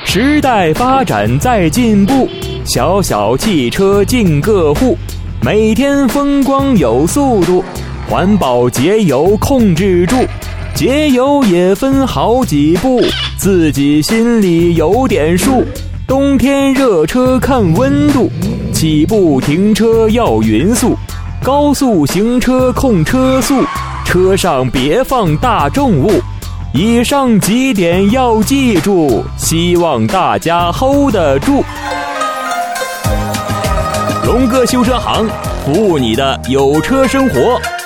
时代发展在进步，小小汽车进各户，每天风光有速度，环保节油控制住，节油也分好几步，自己心里有点数。冬天热车看温度，起步停车要匀速，高速行车控车速，车上别放大重物。以上几点要记住，希望大家 hold 得住。龙哥修车行，服务你的有车生活。